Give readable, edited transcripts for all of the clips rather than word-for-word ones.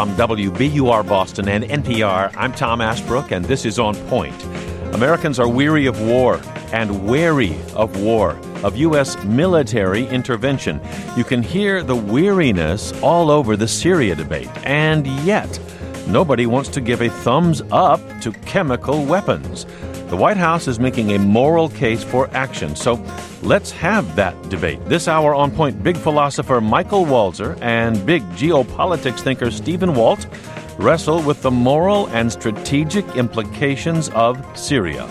From WBUR Boston and NPR, I'm Tom Ashbrook, and this is On Point. Americans are weary of war and wary of war, of U.S. military intervention. You can hear the weariness all over the Syria debate, and yet nobody wants to give a thumbs up to chemical weapons. The White House is making a moral case for action, so let's have that debate. This hour on Point, big philosopher Michael Walzer and big geopolitics thinker Stephen Walt wrestle with the moral and strategic implications of Syria.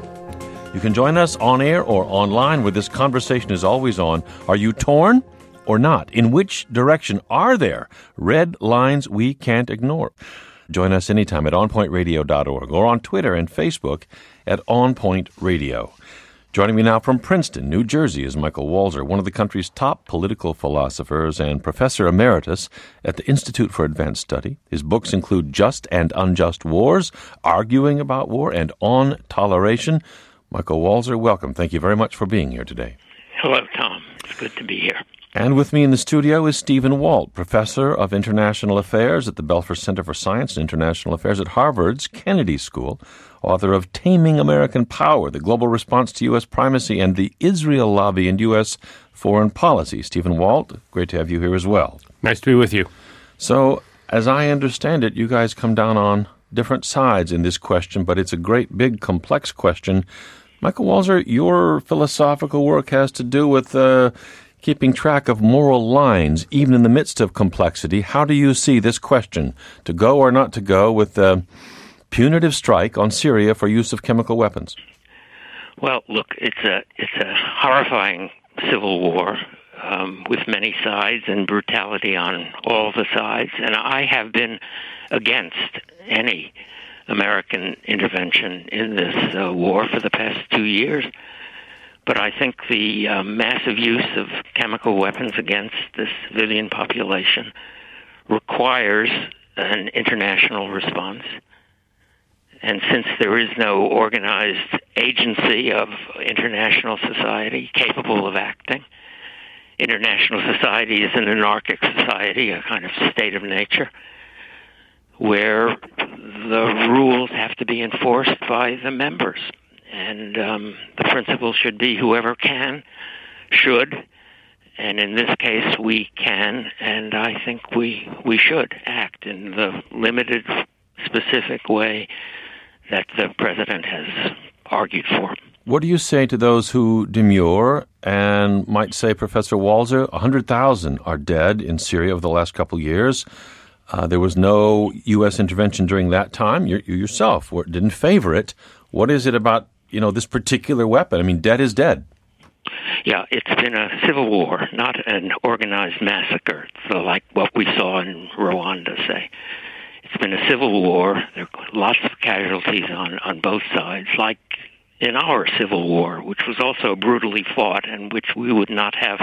You can join us on air or online where this conversation is always on. Are you torn or not? In which direction are there red lines we can't ignore? Join us anytime at onpointradio.org or on Twitter and Facebook at onpointradio. Joining me now from Princeton, New Jersey, is Michael Walzer, one of the country's top political philosophers and professor emeritus at the Institute for Advanced Study. His books include Just and Unjust Wars, Arguing About War, and On Toleration. Michael Walzer, welcome. Thank you very much for being here today. Hello, Tom. It's good to be here. And with me in the studio is Stephen Walt, professor of international affairs at the Belfer Center for Science and International Affairs at Harvard's Kennedy School, author of Taming American Power, the Global Response to U.S. Primacy and the Israel Lobby and U.S. Foreign Policy. Stephen Walt, great to have you here as well. Nice to be with you. So, as I understand it, you guys come down on different sides in this question, but it's a great, big, complex question. Michael Walzer, your philosophical work has to do with keeping track of moral lines, even in the midst of complexity. How do you see this question, to go or not to go with the punitive strike on Syria for use of chemical weapons? Well, look, it's a horrifying civil war with many sides and brutality on all the sides, and I have been against any American intervention in this war for the past 2 years. But I think the massive use of chemical weapons against the civilian population requires an international response. And since there is no organized agency of international society capable of acting, international society is an anarchic society, a kind of state of nature, where the rules have to be enforced by the members. And the principle should be whoever can, should, and in this case we can, and I think we should act in the limited, specific way that the president has argued for. What do you say to those who demur and might say, Professor Walzer, 100,000 are dead in Syria over the last couple of years? There was no U.S. intervention during that time. You yourself didn't favor it. What is it about, this particular weapon? I mean, dead is dead. Yeah, it's been a civil war, not an organized massacre, so like what we saw in Rwanda, say. It's been a civil war. There are lots of casualties on both sides, like in our civil war, which was also brutally fought and which we would not have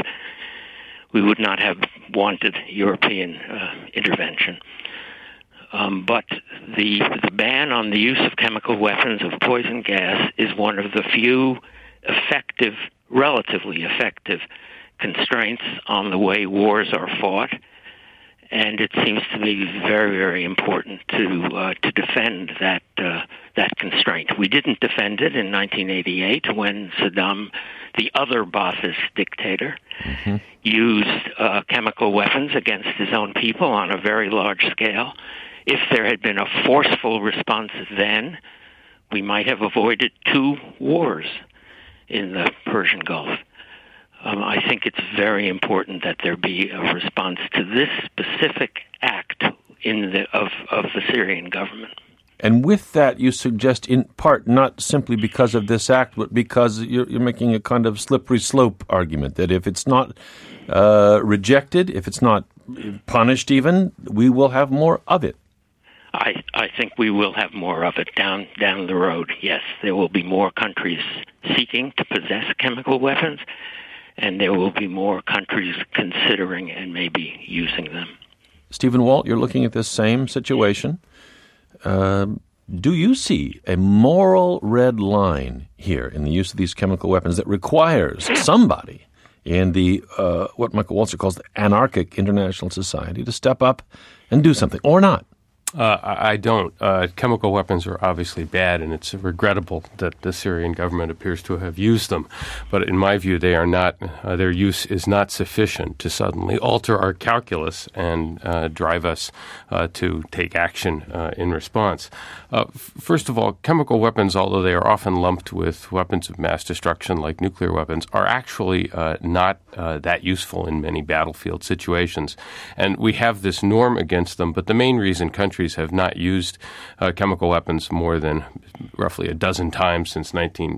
wanted European intervention. But the ban on the use of chemical weapons of poison gas is one of the few relatively effective constraints on the way wars are fought, and it seems to me very, very important to defend that constraint. We didn't defend it in 1988 when Saddam, the other Ba'athist dictator, used chemical weapons against his own people on a very large scale. If there had been a forceful response then, we might have avoided 2 wars in the Persian Gulf. I think it's very important that there be a response to this specific act of the Syrian government. And with that, you suggest, in part, not simply because of this act, but because you're making a kind of slippery slope argument, that if it's not rejected, if it's not punished even, we will have more of it. I think we will have more of it down the road, yes. There will be more countries seeking to possess chemical weapons, and there will be more countries considering and maybe using them. Stephen Walt, you're looking at this same situation. Do you see a moral red line here in the use of these chemical weapons that requires somebody in the what Michael Walzer calls the anarchic international society to step up and do something, or not? I don't. Chemical weapons are obviously bad, and it's regrettable that the Syrian government appears to have used them. But in my view, they are not. Their use is not sufficient to suddenly alter our calculus and drive us to take action in response. First of all, chemical weapons, although they are often lumped with weapons of mass destruction like nuclear weapons, are actually not that useful in many battlefield situations. And we have this norm against them, but the main reason countries have not used chemical weapons more than roughly a dozen times since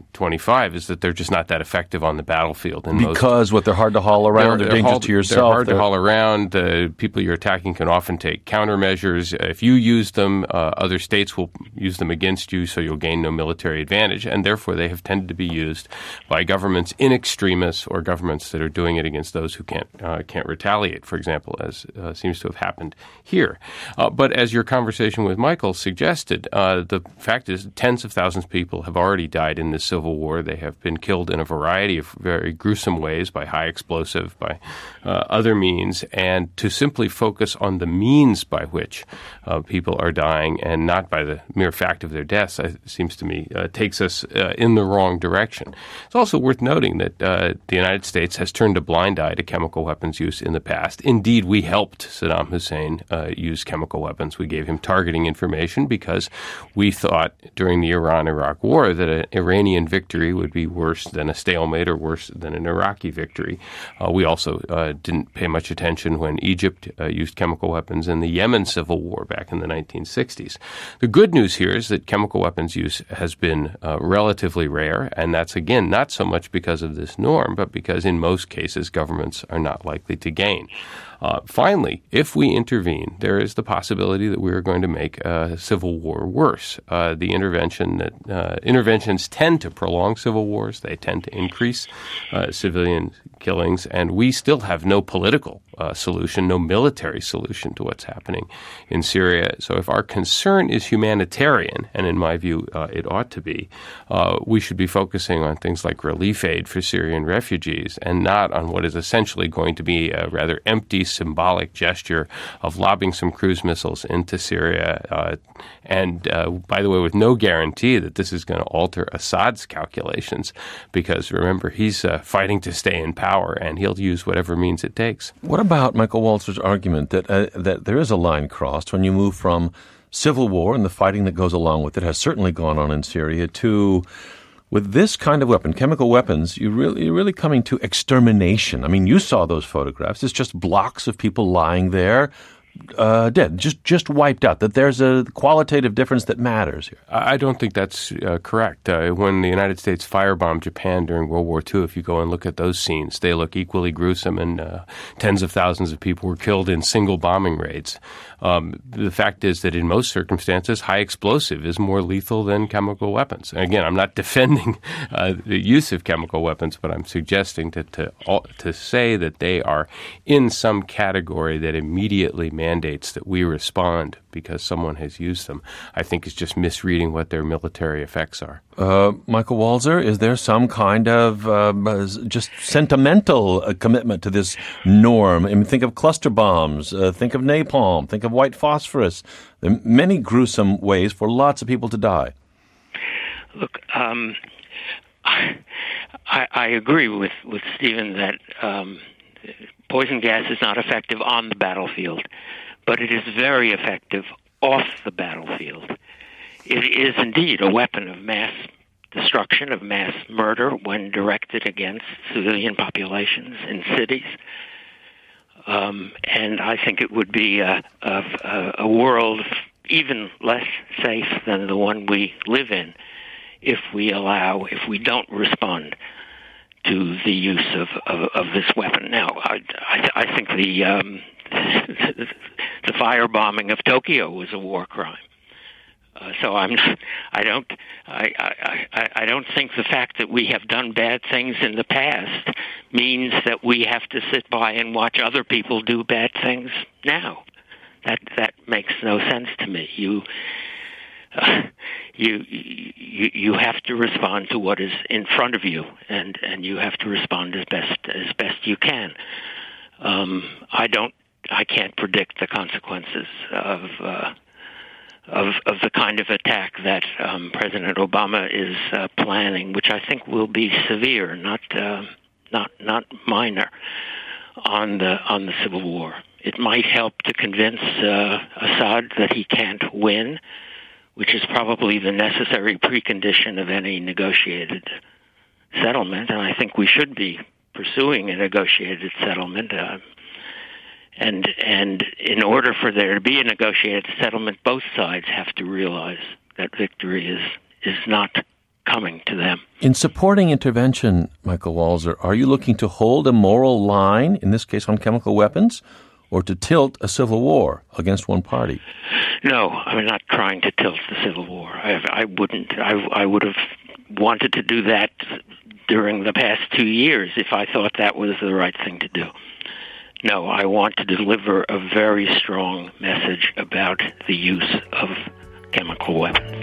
1925 is that they're just not that effective on the battlefield. Because they're hard to haul around, they're dangerous to yourself. They're hard to haul around. The people you're attacking can often take countermeasures. If you use them, other states will use them against you, so you'll gain no military advantage, and therefore they have tended to be used by governments in extremis or governments that are doing it against those who can't retaliate, for example, as seems to have happened here. But as your conversation with Michael suggested, the fact is tens of thousands of people have already died in this civil war. They have been killed in a variety of very gruesome ways, by high explosive, by other means, and to simply focus on the means by which people are dying and not by the mere fact of their deaths, seems to me, takes us in the wrong direction. It's also worth noting that the United States has turned a blind eye to chemical weapons use in the past. Indeed, we helped Saddam Hussein use chemical weapons. We gave him targeting information because we thought during the Iran-Iraq war that an Iranian victory would be worse than a stalemate or worse than an Iraqi victory. We also didn't pay much attention when Egypt used chemical weapons in the Yemen civil war back in the 1960s. The good news here is that chemical weapons use has been relatively rare, and that's, again, not so much because of this norm, but because in most cases governments are not likely to gain. Finally, if we intervene, there is the possibility that we are going to make a civil war worse. The interventions tend to prolong civil wars. They tend to increase civilian killings, and we still have no political solution, no military solution to what's happening in Syria. So if our concern is humanitarian, and in my view it ought to be, we should be focusing on things like relief aid for Syrian refugees and not on what is essentially going to be a rather empty symbolic gesture of lobbing some cruise missiles into Syria and by the way, with no guarantee that this is going to alter Assad's calculations, because remember, he's fighting to stay in power, and he'll use whatever means it takes. What about Michael Walzer's argument that that there is a line crossed when you move from civil war and the fighting that goes along with it has certainly gone on in Syria to, with this kind of weapon, chemical weapons, you're really coming to extermination. I mean, you saw those photographs. It's just blocks of people lying there, dead, just wiped out, that there's a qualitative difference that matters here. I don't think that's correct. When the United States firebombed Japan during World War II, if you go and look at those scenes, they look equally gruesome, and tens of thousands of people were killed in single bombing raids. The fact is that in most circumstances, high explosive is more lethal than chemical weapons. And again, I'm not defending the use of chemical weapons, but I'm suggesting to say that they are in some category that immediately mandates that we respond because someone has used them, I think is just misreading what their military effects are. Michael Walzer, is there some kind of just sentimental commitment to this norm? I mean, think of cluster bombs, think of napalm, think of white phosphorus. There are many gruesome ways for lots of people to die. Look, I agree with Stephen that poison gas is not effective on the battlefield, but it is very effective off the battlefield. It is indeed a weapon of mass destruction, of mass murder when directed against civilian populations in cities. And I think it would be a world even less safe than the one we live in if we don't respond to the use of this weapon. Now, I think the firebombing of Tokyo was a war crime. So I don't think the fact that we have done bad things in the past means that we have to sit by and watch other people do bad things now. That makes no sense to me. you have to respond to what is in front of you, and you have to respond as best you can. I can't predict the consequences of the kind of attack that President Obama is planning, which I think will be severe, not minor, on the civil war. It might help to convince Assad that he can't win, which is probably the necessary precondition of any negotiated settlement, and I think we should be pursuing a negotiated settlement. And in order for there to be a negotiated settlement, both sides have to realize that victory is not coming to them. In supporting intervention, Michael Walzer, are you looking to hold a moral line, in this case on chemical weapons, or to tilt a civil war against one party? No, I'm not trying to tilt the civil war. I wouldn't. I would have wanted to do that during the past 2 years if I thought that was the right thing to do. No, I want to deliver a very strong message about the use of chemical weapons.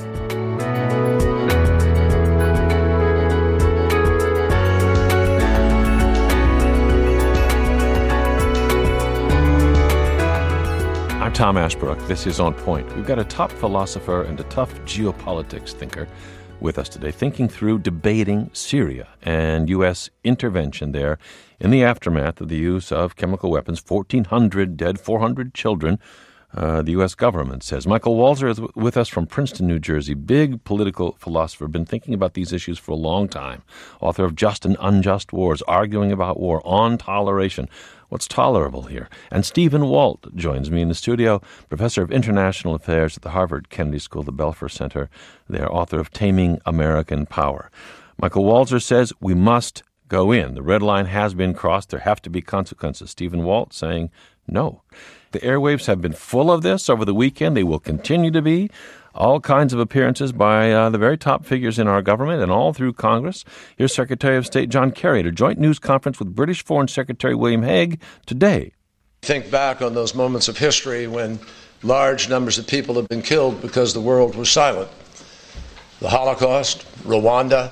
I'm Tom Ashbrook. This is On Point. We've got a top philosopher and a tough geopolitics thinker with us today, thinking through debating Syria and U.S. intervention there in the aftermath of the use of chemical weapons. 1,400 dead, 400 children, the U.S. government says. Michael Walzer is with us from Princeton, New Jersey, big political philosopher, been thinking about these issues for a long time, author of Just and Unjust Wars, arguing about war, on toleration. What's tolerable here? And Stephen Walt joins me in the studio, professor of international affairs at the Harvard Kennedy School, the Belfer Center. They're author of Taming American Power. Michael Walzer says we must go in. The red line has been crossed. There have to be consequences. Stephen Walt saying no. The airwaves have been full of this over the weekend. They will continue to be. All kinds of appearances by the very top figures in our government and all through Congress. Here's Secretary of State John Kerry at a joint news conference with British Foreign Secretary William Hague today. Think back on those moments of history when large numbers of people have been killed because the world was silent. The Holocaust, Rwanda,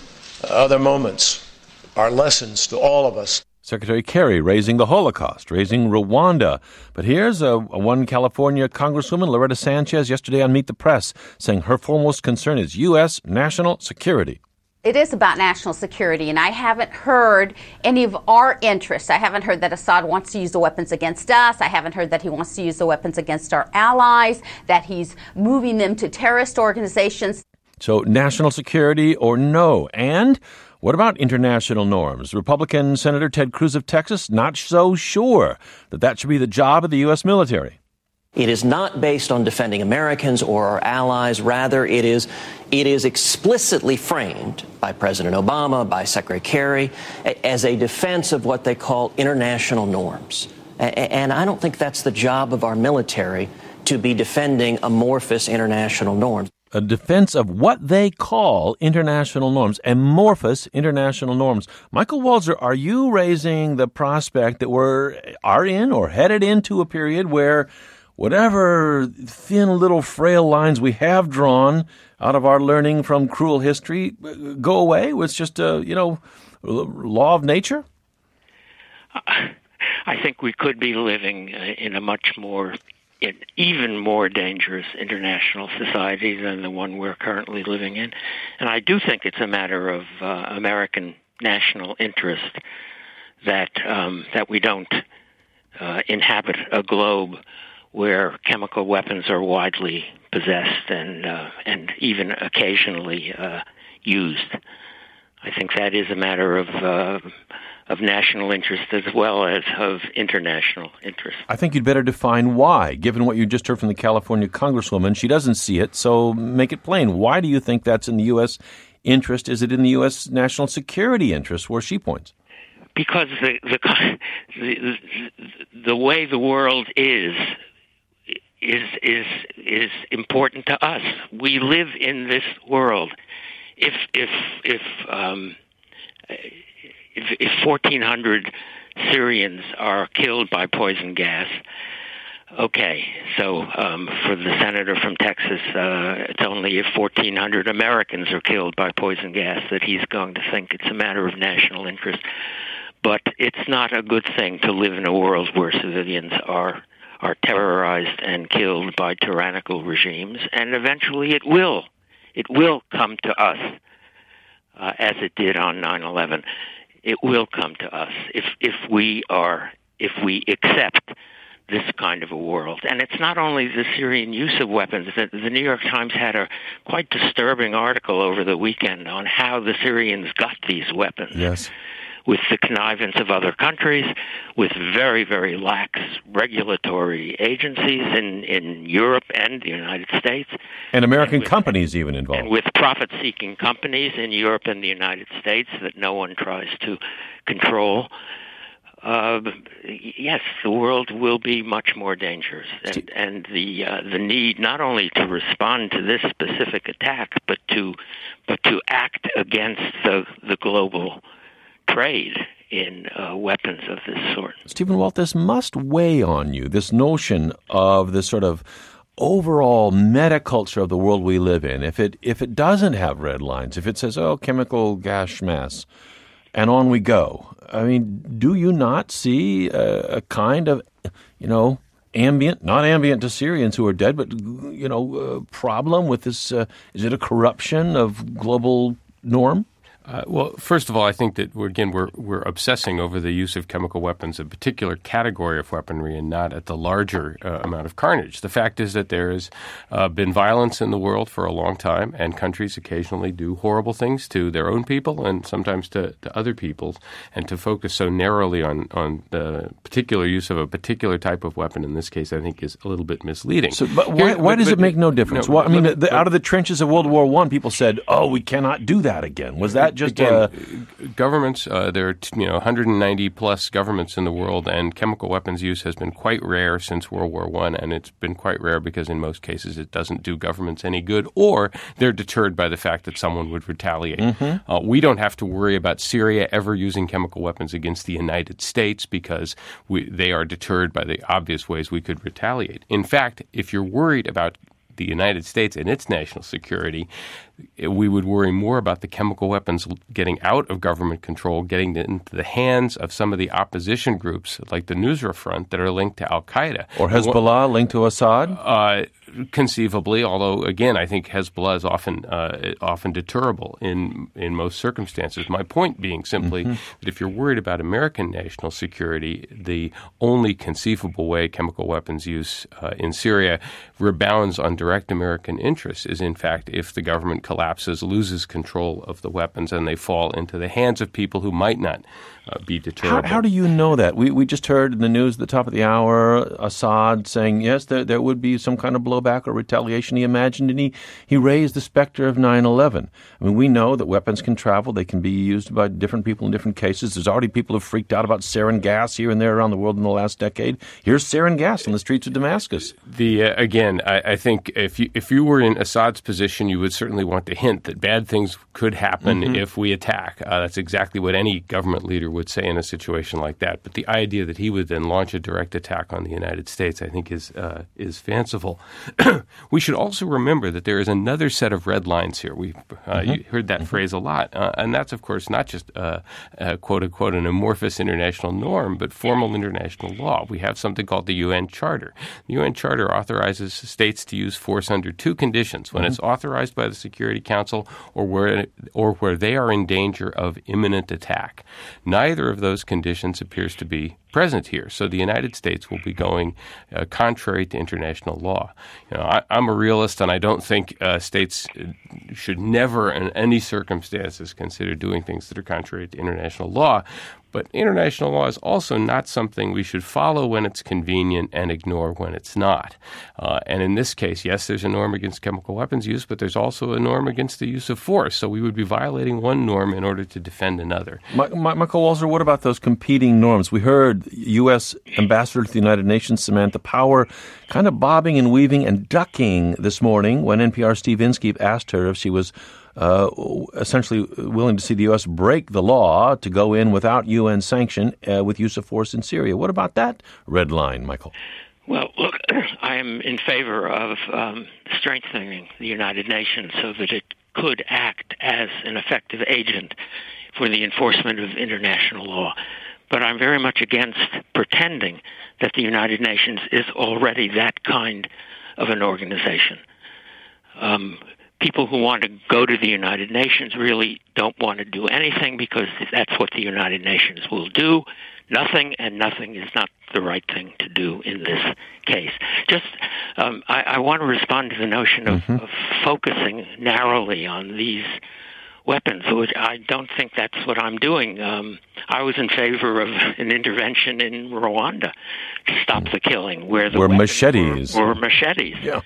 other moments are lessons to all of us. Secretary Kerry raising the Holocaust, raising Rwanda. But here's one California Congresswoman, Loretta Sanchez, yesterday on Meet the Press, saying her foremost concern is U.S. national security. It is about national security, and I haven't heard any of our interests. I haven't heard that Assad wants to use the weapons against us. I haven't heard that he wants to use the weapons against our allies, that he's moving them to terrorist organizations. So national security or no? And what about international norms? Republican Senator Ted Cruz of Texas not so sure that should be the job of the U.S. military. It is not based on defending Americans or our allies. Rather, it is explicitly framed by President Obama, by Secretary Kerry, as a defense of what they call international norms. And I don't think that's the job of our military, to be defending amorphous international norms. A defense of what they call international norms, amorphous international norms. Michael Walzer, are you raising the prospect that are in or headed into a period where whatever thin little frail lines we have drawn out of our learning from cruel history go away? It's just a, law of nature? I think we could be living in a much more even more dangerous international society than the one we're currently living in. And I do think it's a matter of American national interest that we don't inhabit a globe where chemical weapons are widely possessed and even occasionally used. I think that is a matter of national interest as well as of international interest. I think you'd better define why, given what you just heard from the California Congresswoman. She doesn't see it, so make it plain. Why do you think that's in the U.S. interest? Is it in the U.S. national security interest, where she points? Because the way the world is important to us. We live in this world. If 1,400 Syrians are killed by poison gas, Okay, so for the senator from Texas, it's only if 1,400 Americans are killed by poison gas that he's going to think it's a matter of national interest. But it's not a good thing to live in a world where civilians are terrorized and killed by tyrannical regimes, and eventually it will come to us, as it did on 9/11. It will come to us if we accept this kind of a world. And it's not only the Syrian use of weapons. The New York Times had a quite disturbing article over the weekend on how the Syrians got these weapons. Yes. With the connivance of other countries, with very, very lax regulatory agencies in Europe and the United States. And American companies even involved. And with profit-seeking companies in Europe and the United States that no one tries to control. Yes, the world will be much more dangerous, and the need not only to respond to this specific attack, but to act against the global trade in weapons of this sort. Stephen Walt, this must weigh on you, this notion of this sort of overall metaculture of the world we live in. If it doesn't have red lines, if it says, oh, chemical gas mass, and on we go. I mean, do you not see a kind of, ambient, not ambient to Syrians who are dead, but, problem with this? Is it a corruption of global norm? Well, first of all, I think that we're obsessing over the use of chemical weapons, a particular category of weaponry, and not at the larger amount of carnage. The fact is that there has been violence in the world for a long time, and countries occasionally do horrible things to their own people and sometimes to other peoples. And to focus so narrowly on the particular use of a particular type of weapon in this case, I think, is a little bit misleading. So, but why does it make no difference? Out of the trenches of World War I, people said, "Oh, we cannot do that again." Was that just governments? There are 190 plus governments in the world, and chemical weapons use has been quite rare since World War I, and it's been quite rare because in most cases it doesn't do governments any good, or they're deterred by the fact that someone would retaliate. Mm-hmm. We don't have to worry about Syria ever using chemical weapons against the United States because they are deterred by the obvious ways we could retaliate. In fact, if you're worried about the United States and its national security, we would worry more about the chemical weapons getting out of government control, getting into the hands of some of the opposition groups like the Nusra Front that are linked to al-Qaeda. Or Hezbollah linked to Assad? Conceivably, although, again, I think Hezbollah is often deterrable in most circumstances. My point being simply that if you're worried about American national security, the only conceivable way chemical weapons use in Syria rebounds on direct American interests is, in fact, if the government collapses, loses control of the weapons, and they fall into the hands of people who might not be deterrable. How do you know that? We just heard in the news at the top of the hour Assad saying, yes, there would be some kind of blowback or retaliation he imagined, and he raised the specter of 9/11. I mean, we know that weapons can travel. They can be used by different people in different cases. There's already people who have freaked out about sarin gas here and there around the world in the last decade. Here's sarin gas on the streets of Damascus. Again, I think if you were in Assad's position, you would certainly want to hint that bad things could happen if we attack. That's exactly what any government leader would say in a situation like that. But the idea that he would then launch a direct attack on the United States, I think, is fanciful. We should also remember that there is another set of red lines here. You heard that phrase a lot. And that's, of course, not just, quote-unquote, an amorphous international norm, but formal international law. We have something called the UN Charter. The UN Charter authorizes states to use force under two conditions: when it's authorized by the Security Council or where they are in danger of imminent attack. Neither of those conditions appears to be present here. So the United States will be going contrary to international law. I'm a realist, and I don't think states should never in any circumstances consider doing things that are contrary to international law. But international law is also not something we should follow when it's convenient and ignore when it's not. And in this case, yes, there's a norm against chemical weapons use, but there's also a norm against the use of force. So we would be violating one norm in order to defend another. Michael Walzer, what about those competing norms? We heard U.S. Ambassador to the United Nations, Samantha Power, kind of bobbing and weaving and ducking this morning when NPR's Steve Inskeep asked her if she was essentially willing to see the U.S. break the law to go in without UN sanction with use of force in Syria. What about that red line, Michael? Well, look, I am in favor of strengthening the United Nations so that it could act as an effective agent for the enforcement of international law. But I'm very much against pretending that the United Nations is already that kind of an organization. People who want to go to the United Nations really don't want to do anything because that's what the United Nations will do. Nothing, and nothing is not the right thing to do in this case. Just, I want to respond to the notion of focusing narrowly on these weapons, which I don't think that's what I'm doing. I was in favor of an intervention in Rwanda to stop the killing, where machetes were machetes. Yeah.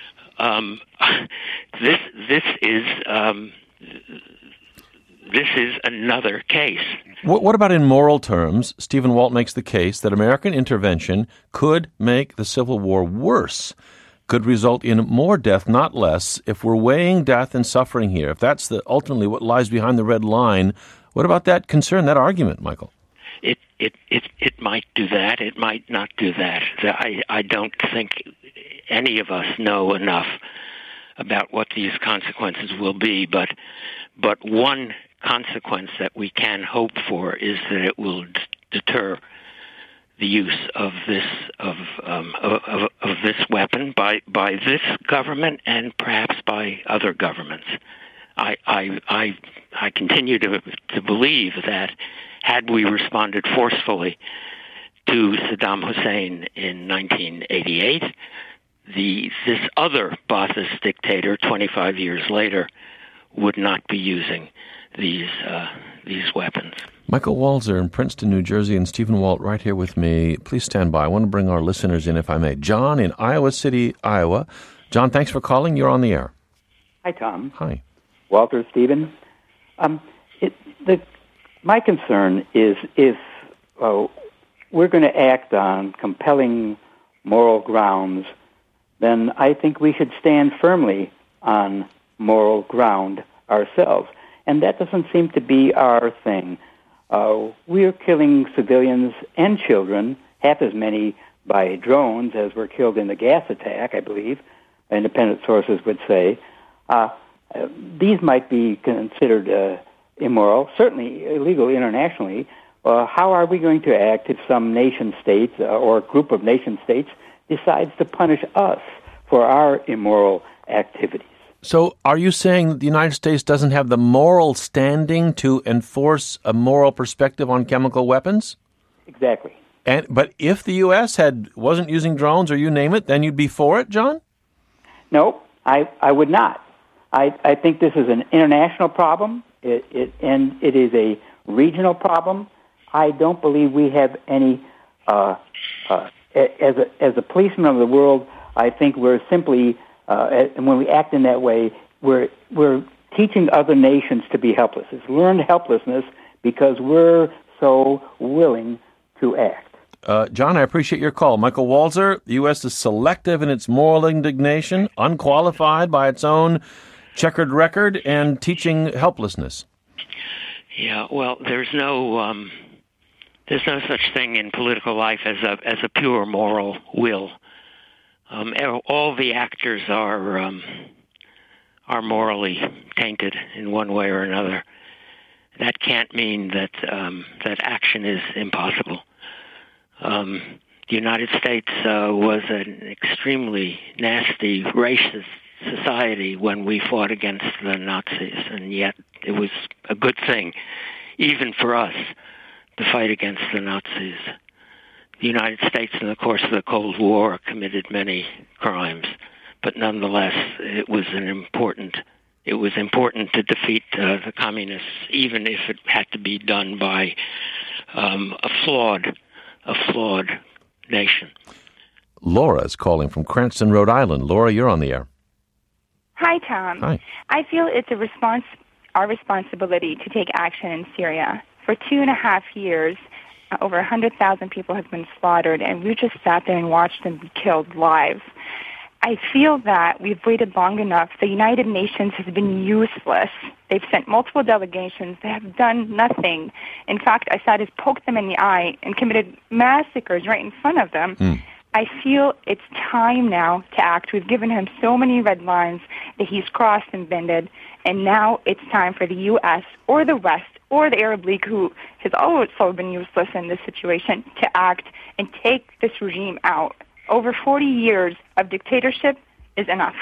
This is another case. What about in moral terms? Stephen Walt makes the case that American intervention could make the Civil War worse, could result in more death, not less. If we're weighing death and suffering here, if that's ultimately what lies behind the red line, what about that concern, that argument, Michael? It might do that. It might not do that. I don't think any of us know enough about what these consequences will be, but one consequence that we can hope for is that it will deter the use of this this weapon by this government and perhaps by other governments. I continue to believe that had we responded forcefully to Saddam Hussein in 1988, this other Ba'athist dictator 25 years later would not be using these weapons. Michael Walzer in Princeton, New Jersey, and Stephen Walt right here with me. Please stand by. I want to bring our listeners in, if I may. John in Iowa City, Iowa. John, thanks for calling. You're on the air. Hi, Tom. Hi. Walter, Stephen. My concern is if we're going to act on compelling moral grounds, then I think we should stand firmly on moral ground ourselves. And that doesn't seem to be our thing. We are killing civilians and children, half as many by drones as were killed in the gas attack, I believe, independent sources would say. These might be considered immoral, certainly illegal internationally. How are we going to act if some nation states or a group of nation states decides to punish us for our immoral activities? So are you saying that the United States doesn't have the moral standing to enforce a moral perspective on chemical weapons? Exactly. But if the U.S. wasn't using drones or you name it, then you'd be for it, John? No, I would not. I think this is an international problem, and it is a regional problem. I don't believe we have any, as a policeman of the world, I think we're simply, and when we act in that way, we're teaching other nations to be helpless. It's learned helplessness because we're so willing to act. John, I appreciate your call. Michael Walzer, the U.S. is selective in its moral indignation, unqualified by its own checkered record, and teaching helplessness. Yeah, well, there's no such thing in political life as a pure moral will. All the actors are morally tainted in one way or another. That can't mean that action is impossible. The United States was an extremely nasty, racist society when we fought against the Nazis, and yet it was a good thing, even for us, to fight against the Nazis. The United States, in the course of the Cold War, committed many crimes, but nonetheless, it was important to defeat the communists, even if it had to be done by a flawed nation. Laura is calling from Cranston, Rhode Island. Laura, you're on the air. Hi, Tom. Hi. I feel it's our responsibility to take action in Syria. For 2.5 years, over 100,000 people have been slaughtered, and we just sat there and watched them be killed live. I feel that we've waited long enough. The United Nations has been useless. They've sent multiple delegations. They have done nothing. In fact, Assad has poked them in the eye and committed massacres right in front of them. I feel it's time now to act. We've given him so many red lines that he's crossed and bended, and now it's time for the U.S. or the West or the Arab League, who has also been useless in this situation, to act and take this regime out. Over 40 years of dictatorship is enough.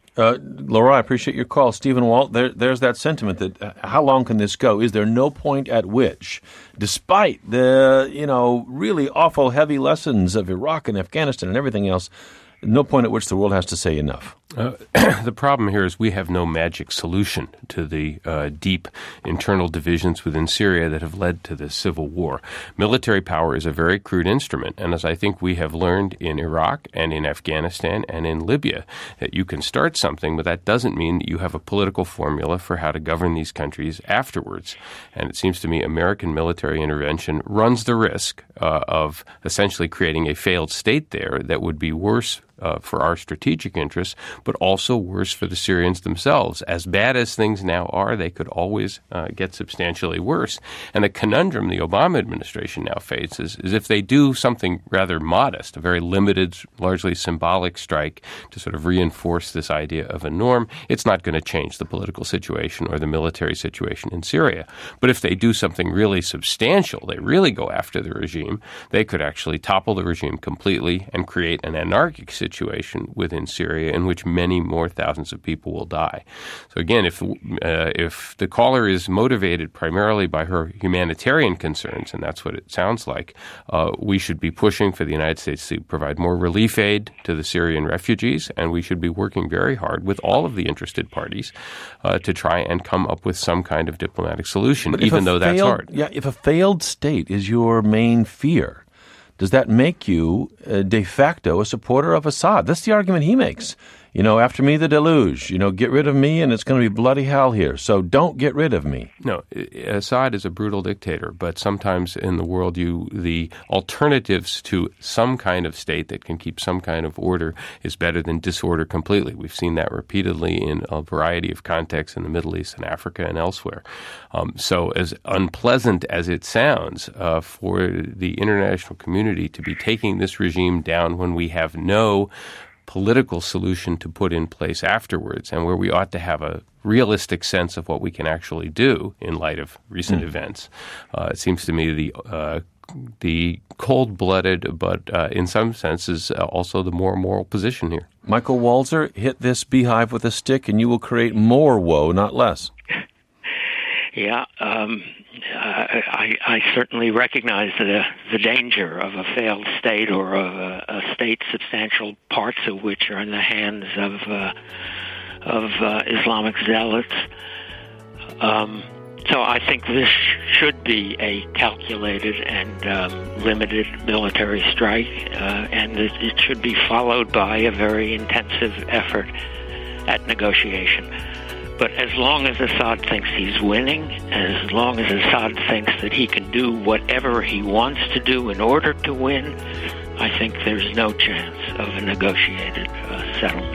Laura, I appreciate your call. Stephen Walt, there's that sentiment that how long can this go? Is there no point at which, despite the, really awful heavy lessons of Iraq and Afghanistan and everything else, no point at which the world has to say enough? The problem here is we have no magic solution to the deep internal divisions within Syria that have led to this civil war. Military power is a very crude instrument, and as I think we have learned in Iraq and in Afghanistan and in Libya, that you can start something, but that doesn't mean that you have a political formula for how to govern these countries afterwards. And it seems to me American military intervention runs the risk of essentially creating a failed state there that would be worse for our strategic interests, but also worse for the Syrians themselves. As bad as things now are, they could always get substantially worse. And the conundrum the Obama administration now faces is if they do something rather modest, a very limited, largely symbolic strike to sort of reinforce this idea of a norm, it's not going to change the political situation or the military situation in Syria. But if they do something really substantial, they really go after the regime, they could actually topple the regime completely and create an anarchic situation within Syria in which many more thousands of people will die. So again, if the caller is motivated primarily by her humanitarian concerns, and that's what it sounds like, we should be pushing for the United States to provide more relief aid to the Syrian refugees, and we should be working very hard with all of the interested parties to try and come up with some kind of diplomatic solution, even though that's hard. Yeah, if a failed state is your main fear, does that make you de facto a supporter of Assad? That's the argument he makes. After me, the deluge. Get rid of me and it's going to be bloody hell here. So don't get rid of me. No, Assad is a brutal dictator, but sometimes in the world, the alternatives to some kind of state that can keep some kind of order is better than disorder completely. We've seen that repeatedly in a variety of contexts in the Middle East and Africa and elsewhere. So as unpleasant as it sounds for the international community to be taking this regime down when we have no political solution to put in place afterwards, and where we ought to have a realistic sense of what we can actually do in light of recent events. It seems to me the cold-blooded, but in some senses also the more moral position here. Michael Walzer, hit this beehive with a stick and you will create more woe, not less. Yeah, I certainly recognize the danger of a failed state or of a state substantial parts of which are in the hands of Islamic zealots. So I think this should be a calculated and limited military strike, and it should be followed by a very intensive effort at negotiation. But as long as Assad thinks he's winning, as long as Assad thinks that he can do whatever he wants to do in order to win, I think there's no chance of a negotiated settlement.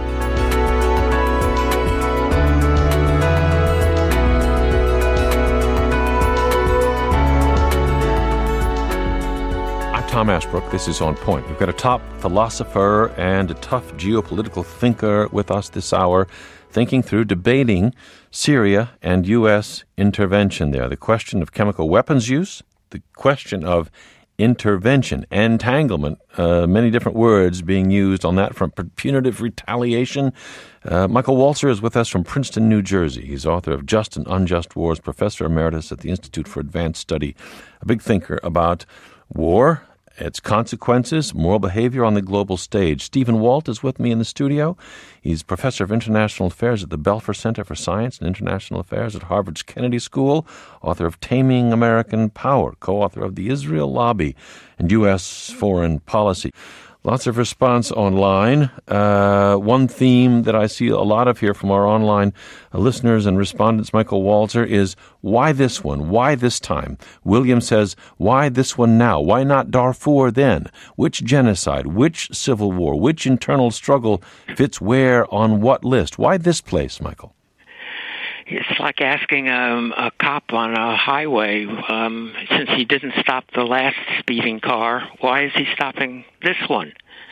I'm Tom Ashbrook. This is On Point. We've got a top philosopher and a tough geopolitical thinker with us this hour, thinking through, debating Syria and U.S. intervention there. The question of chemical weapons use, the question of intervention, entanglement, many different words being used on that front, punitive retaliation. Michael Walzer is with us from Princeton, New Jersey. He's author of Just and Unjust Wars, professor emeritus at the Institute for Advanced Study, a big thinker about war, its consequences, moral behavior on the global stage. Stephen Walt is with me in the studio. He's professor of international affairs at the Belfer Center for Science and International Affairs at Harvard's Kennedy School, author of Taming American Power, co-author of The Israel Lobby and U.S. Foreign Policy. Lots of response online. One theme that I see a lot of here from our online listeners and respondents, Michael Walzer, is why this one? Why this time? William says, why this one now? Why not Darfur then? Which genocide? Which civil war? Which internal struggle fits where on what list? Why this place, Michael? It's like asking a cop on a highway, since he didn't stop the last speeding car, why is he stopping this one?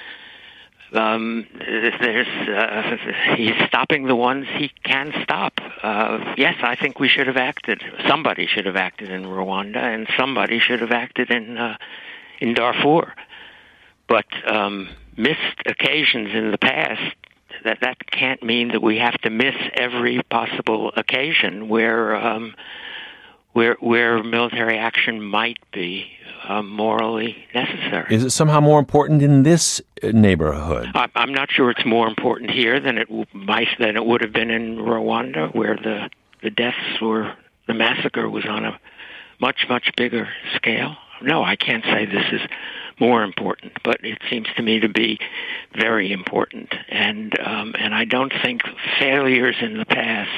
He's stopping the ones he can stop. Yes, I think we should have acted. Somebody should have acted in Rwanda, and somebody should have acted in Darfur. But missed occasions in the past, that can't mean that we have to miss every possible occasion where military action might be morally necessary. Is it somehow more important in this neighborhood? I'm not sure it's more important here than it would have been in Rwanda, where the deaths were, the massacre was on a much, much bigger scale. No, I can't say this is more important, but it seems to me to be very important. And I don't think failures in the past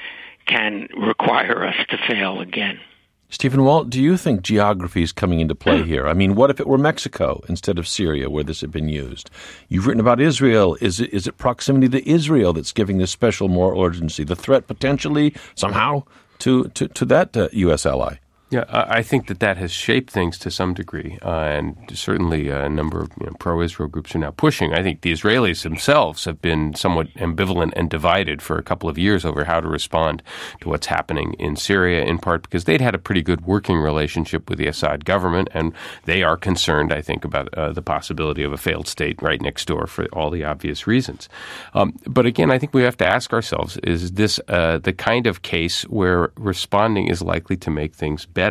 can require us to fail again. Stephen Walt, do you think geography is coming into play here? I mean, what if it were Mexico instead of Syria where this had been used? You've written about Israel. Is it proximity to Israel that's giving this special moral urgency, the threat potentially somehow to that U.S. ally? Yeah, I think that has shaped things to some degree, and certainly a number of pro-Israel groups are now pushing. I think the Israelis themselves have been somewhat ambivalent and divided for a couple of years over how to respond to what's happening in Syria, in part because they'd had a pretty good working relationship with the Assad government, and they are concerned, I think, about the possibility of a failed state right next door for all the obvious reasons. But again, I think we have to ask ourselves, is this the kind of case where responding is likely to make things better?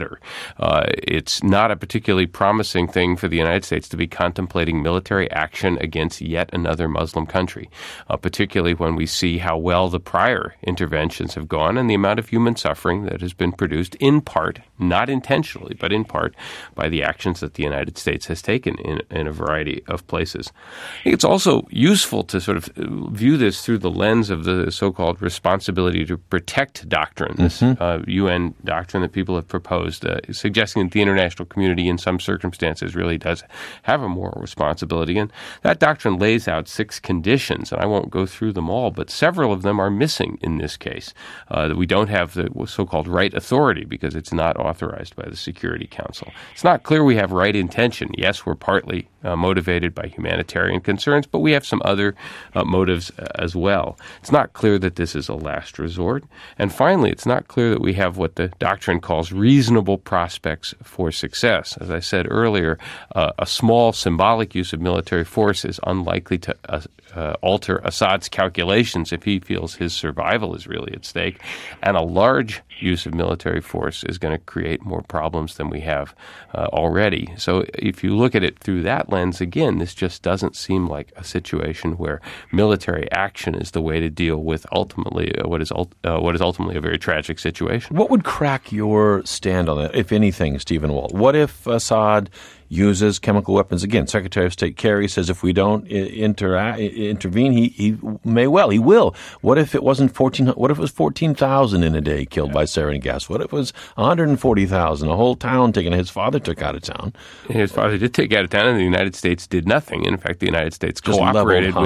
It's not a particularly promising thing for the United States to be contemplating military action against yet another Muslim country, particularly when we see how well the prior interventions have gone and the amount of human suffering that has been produced in part, not intentionally, but in part by the actions that the United States has taken in a variety of places. I think it's also useful to sort of view this through the lens of the so-called responsibility to protect doctrine, this UN doctrine that people have proposed, suggesting that the international community in some circumstances really does have a moral responsibility. And that doctrine lays out 6 conditions, and I won't go through them all, but several of them are missing in this case. That we don't have the so-called right authority because it's not authorized by the Security Council. It's not clear we have right intention. Yes, we're partly motivated by humanitarian concerns, but we have some other motives as well. It's not clear that this is a last resort. And finally, it's not clear that we have what the doctrine calls reasonable prospects for success. As I said earlier, a small symbolic use of military force is unlikely to alter Assad's calculations if he feels his survival is really at stake. And a large use of military force is going to create more problems than we have already. So if you look at it through that lens, again, this just doesn't seem like a situation where military action is the way to deal with ultimately what is ultimately a very tragic situation. What would crack your stand on that, if anything, Stephen Walt? What if Assad uses chemical weapons? Again, Secretary of State Kerry says if we don't intervene, he will. What if it wasn't 14? What if it was 14,000 in a day killed by sarin gas? What if it was 140,000? A whole town taken. His father took out of town. His father did take out of town, and the United States did nothing. In fact, the United States cooperated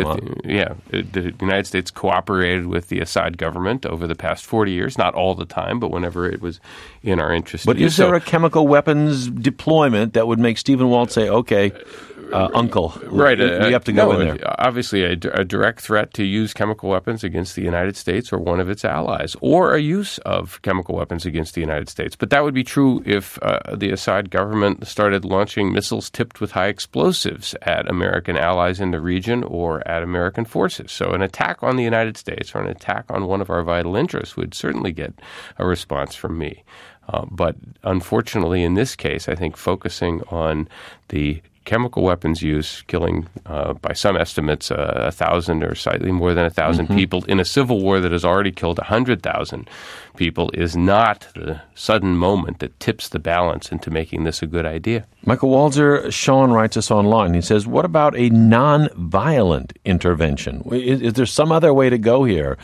the United States cooperated with the Assad government over the past 40 years. Not all the time, but whenever it was in our interest. But is there a chemical weapons deployment that would make Stephen Walt say, okay, Uncle, right, we have to go in there? Obviously, a direct threat to use chemical weapons against the United States or one of its allies, or a use of chemical weapons against the United States. But that would be true if the Assad government started launching missiles tipped with high explosives at American allies in the region or at American forces. So an attack on the United States or an attack on one of our vital interests would certainly get a response from me. But unfortunately, in this case, I think focusing on the chemical weapons use, killing, by some estimates, 1,000 or slightly more than 1,000 people in a civil war that has already killed 100,000 people is not the sudden moment that tips the balance into making this a good idea. Michael Walzer, Sean writes us online. He says, what about a non-violent intervention? Is there some other way to go here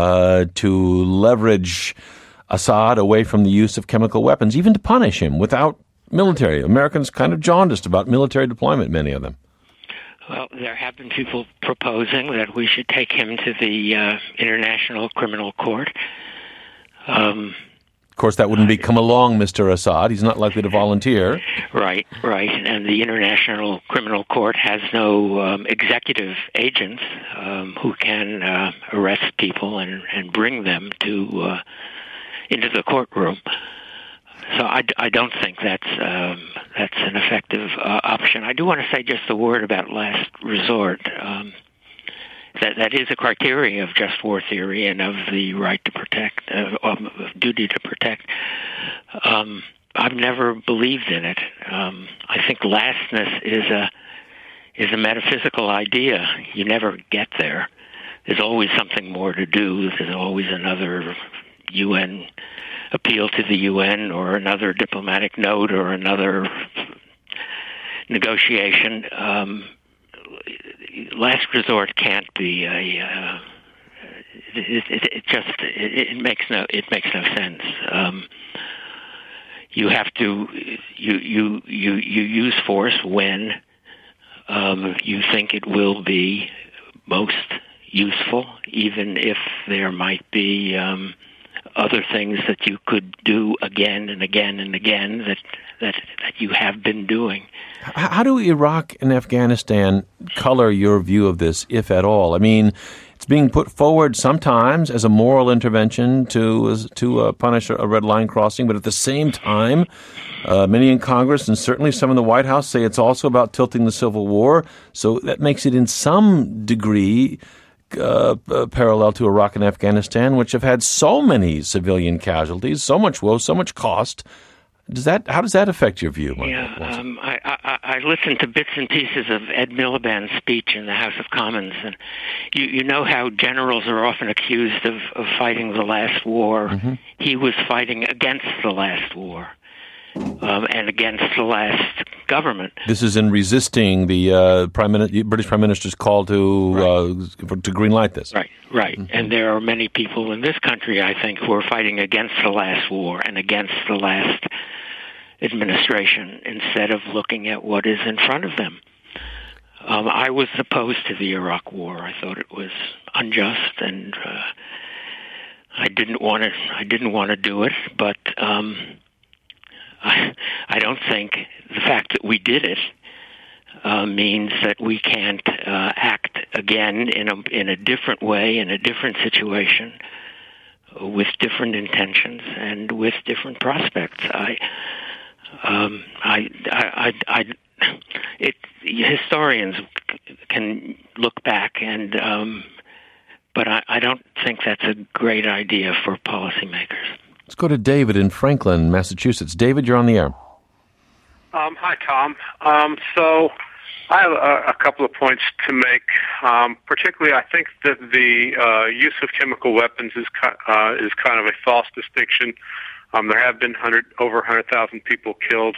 to leverage Assad away from the use of chemical weapons, even to punish him without military? Americans kind of jaundiced about military deployment, many of them. Well, there have been people proposing that we should take him to the International Criminal Court. Of course, that wouldn't be come along, Mr. Assad. He's not likely to volunteer. Right. And the International Criminal Court has no executive agents who can arrest people and bring them to into the courtroom. So I don't think that's an effective option. I do want to say just a word about last resort. That is a criteria of just war theory and of the right to protect, of duty to protect. I've never believed in it. I think lastness is a metaphysical idea. You never get there. There's always something more to do. There's always another UN appeal to the UN or another diplomatic note or another negotiation. Last resort can't be it makes no sense. You have to you use force when you think it will be most useful, even if there might be other things that you could do again and again and again that you have been doing. How do Iraq and Afghanistan color your view of this, if at all? I mean, it's being put forward sometimes as a moral intervention to punish a red line crossing, but at the same time, many in Congress and certainly some in the White House say it's also about tilting the Civil War. So that makes it in some degree parallel to Iraq and Afghanistan, which have had so many civilian casualties, so much woe, so much cost. How does that affect your view, Michael? Yeah, I listened to bits and pieces of Ed Miliband's speech in the House of Commons, and you know how generals are often accused of fighting the last war. Mm-hmm. He was fighting against the last war and against the last government. This is in resisting the British Prime Minister's call to greenlight this. Right. Mm-hmm. And there are many people in this country, I think, who are fighting against the last war and against the last administration instead of looking at what is in front of them. I was opposed to the Iraq War. I thought it was unjust, and I didn't want to do it. But I don't think the fact that we did it means that we can't act again in a different way, in a different situation, with different intentions and with different prospects. Historians can look back, but I don't think that's a great idea for policymakers. Let's go to David in Franklin, Massachusetts. David, you're on the air. Hi, Tom. So I have a couple of points to make. Particularly, I think that the use of chemical weapons is kind of a false distinction. There have been over 100,000 people killed.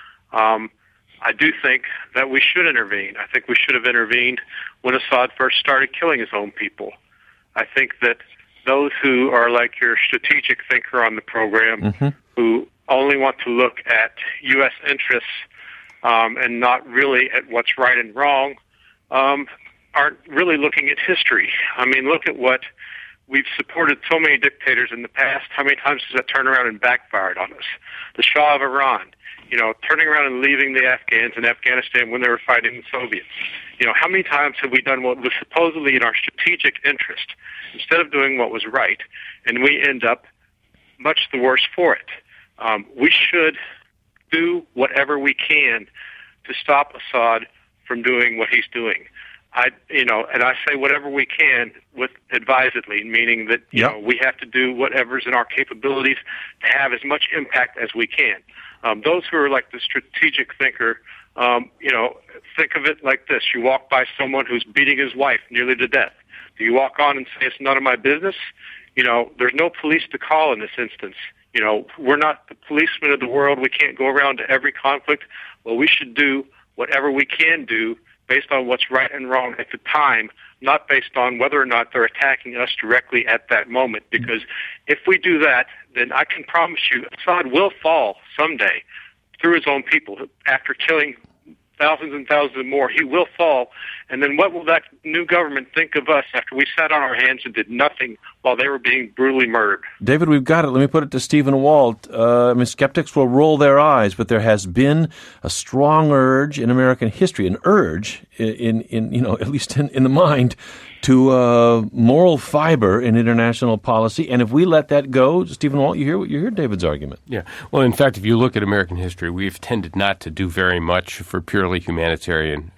I do think that we should intervene. I think we should have intervened when Assad first started killing his own people. I think that those who are like your strategic thinker on the program, mm-hmm. who only want to look at U.S. interests and not really at what's right and wrong, aren't really looking at history. I mean, look at what we've supported so many dictators in the past. How many times has that turned around and backfired on us? The Shah of Iran, turning around and leaving the Afghans in Afghanistan when they were fighting the Soviets. How many times have we done what was supposedly in our strategic interest instead of doing what was right, and we end up much the worse for it? We should do whatever we can to stop Assad from doing what he's doing. And I say whatever we can with advisedly, meaning that we have to do whatever's in our capabilities to have as much impact as we can. Those who are like the strategic thinker, think of it like this: you walk by someone who's beating his wife nearly to death. Do you walk on and say it's none of my business? There's no police to call in this instance. We're not the policemen of the world. We can't go around to every conflict. Well, we should do whatever we can do based on what's right and wrong at the time, not based on whether or not they're attacking us directly at that moment. Because if we do that, then I can promise you Assad will fall someday through his own people after killing thousands and thousands more, he will fall. And then what will that new government think of us after we sat on our hands and did nothing while they were being brutally murdered? David, we've got it. Let me put it to Stephen Walt. Skeptics will roll their eyes, but there has been a strong urge in American history, an urge in at least in the mind, to moral fiber in international policy. And if we let that go, Stephen Walt, you hear David's argument. Yeah. Well, in fact, if you look at American history, we've tended not to do very much for purely humanitarian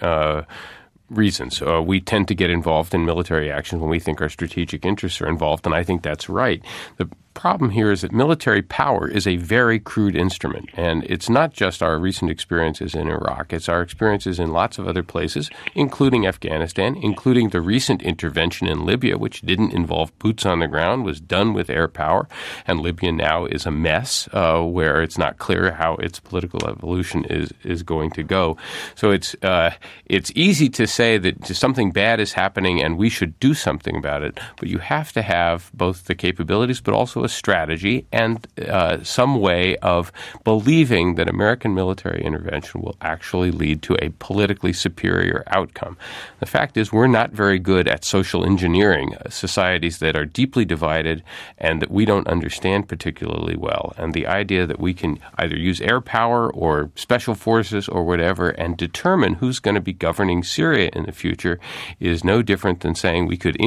reasons. We tend to get involved in military action when we think our strategic interests are involved, and I think that's right. The problem here is that military power is a very crude instrument, and it's not just our recent experiences in Iraq. It's our experiences in lots of other places, including Afghanistan, including the recent intervention in Libya, which didn't involve boots on the ground, was done with air power, and Libya now is a mess where it's not clear how its political evolution is going to go. So it's easy to say that something bad is happening and we should do something about it, but you have to have both the capabilities but also a strategy and some way of believing that American military intervention will actually lead to a politically superior outcome. The fact is we're not very good at social engineering societies that are deeply divided and that we don't understand particularly well. And the idea that we can either use air power or special forces or whatever and determine who's going to be governing Syria in the future is no different than saying we could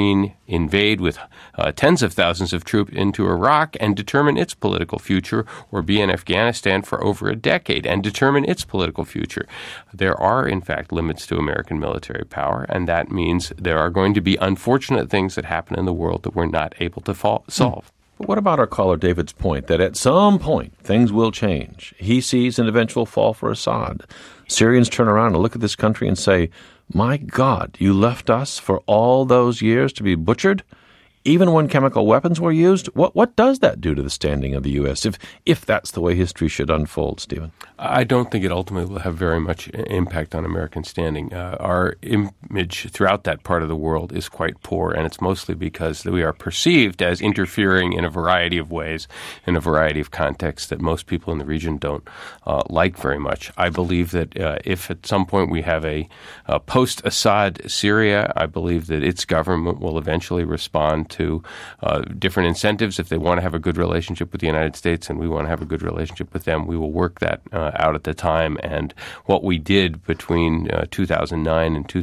invade with tens of thousands of troops into Iraq and determine its political future, or be in Afghanistan for over a decade and determine its political future. There are, in fact, limits to American military power, and that means there are going to be unfortunate things that happen in the world that we're not able to solve. But what about our caller David's point that at some point things will change? He sees an eventual fall for Assad. Syrians turn around and look at this country and say, "My God, you left us for all those years to be butchered?" Even when chemical weapons were used, what does that do to the standing of the U.S., if that's the way history should unfold, Stephen? I don't think it ultimately will have very much impact on American standing. Our image throughout that part of the world is quite poor, and it's mostly because we are perceived as interfering in a variety of ways, in a variety of contexts that most people in the region don't like very much. I believe that if at some point we have a post-Assad Syria, I believe that its government will eventually respond to different incentives. If they want to have a good relationship with the United States and we want to have a good relationship with them, we will work that out at the time. And what we did between 2009 and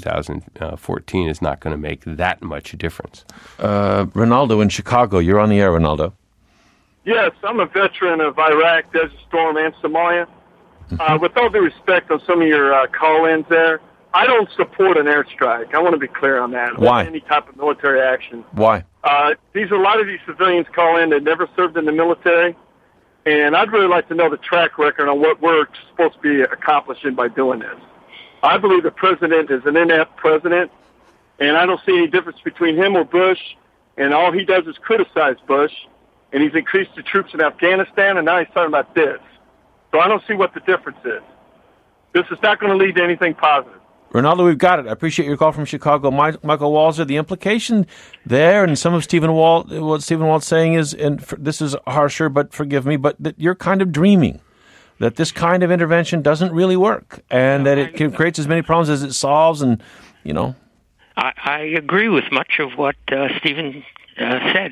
2014 is not going to make that much difference. Ronaldo in Chicago, you're on the air, Ronaldo. Yes, I'm a veteran of Iraq, Desert Storm, and Somalia. With all due respect on some of your call-ins there, I don't support an airstrike. I want to be clear on that. Why? Any type of military action. Why? A lot of these civilians call in that never served in the military, and I'd really like to know the track record on what we're supposed to be accomplishing by doing this. I believe the president is an inept president, and I don't see any difference between him or Bush, and all he does is criticize Bush, and he's increased the troops in Afghanistan, and now he's talking about this. So I don't see what the difference is. This is not going to lead to anything positive. Ronaldo, we've got it. I appreciate your call from Chicago. Michael Walzer, the implication there, and some of what Stephen Walt's saying is, and this is harsher, but forgive me, but that you're kind of dreaming that this kind of intervention doesn't really work, and that it creates as many problems as it solves, and, you know. I agree with much of what Stephen said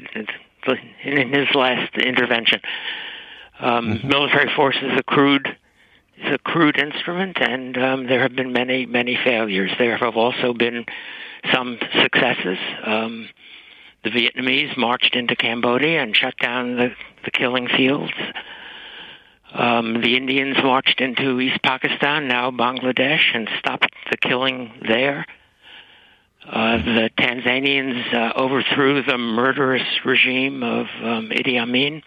in his last intervention. Military force is a crude instrument, and there have been many failures. There have also been some successes. The Vietnamese marched into Cambodia and shut down the killing fields. The Indians marched into East Pakistan, now Bangladesh, and stopped the killing there. The Tanzanians overthrew the murderous regime of Idi Amin.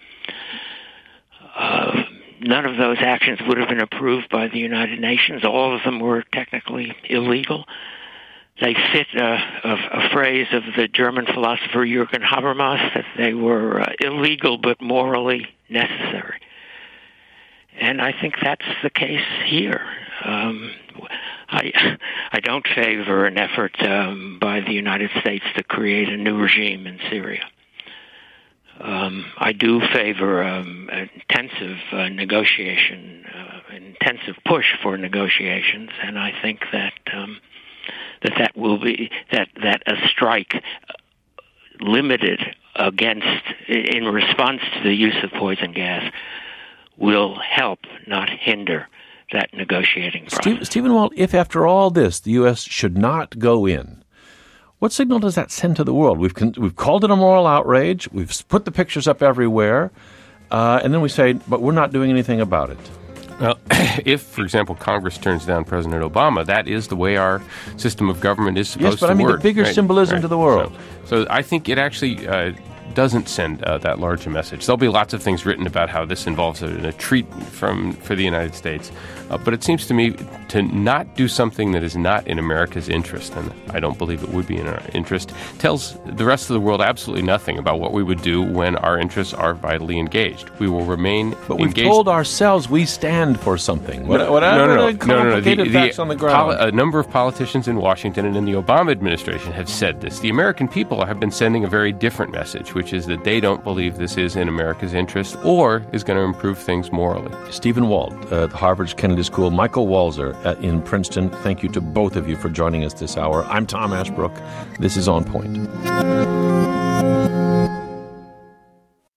None of those actions would have been approved by the United Nations. All of them were technically illegal. They fit a phrase of the German philosopher Jürgen Habermas that they were illegal but morally necessary. And I think that's the case here. I don't favor an effort by the United States to create a new regime in Syria. I do favor intensive intensive push for negotiations, and I think that that will be that a strike limited in response to the use of poison gas will help, not hinder, that negotiating process. Stephen Walt, if after all this the U.S. should not go in, what signal does that send to the world? We've called it a moral outrage. We've put the pictures up everywhere, and then we say, but we're not doing anything about it. Well, if, for example, Congress turns down President Obama, that is the way our system of government is supposed to work. Yes, but I mean the bigger symbolism to the world. So I think it actually doesn't send that large a message. There'll be lots of things written about how this involves a treat for the United States. But it seems to me to not do something that is not in America's interest, and I don't believe it would be in our interest, tells the rest of the world absolutely nothing about what we would do when our interests are vitally engaged. We will remain engaged. But we've told ourselves we stand for something. No. Complicated facts on the ground. A number of politicians in Washington and in the Obama administration have said this. The American people have been sending a very different message, which is that they don't believe this is in America's interest or is going to improve things morally. Stephen Walt, at Harvard's Kennedy School, Michael Walzer in Princeton, thank you to both of you for joining us this hour. I'm Tom Ashbrook. This is On Point.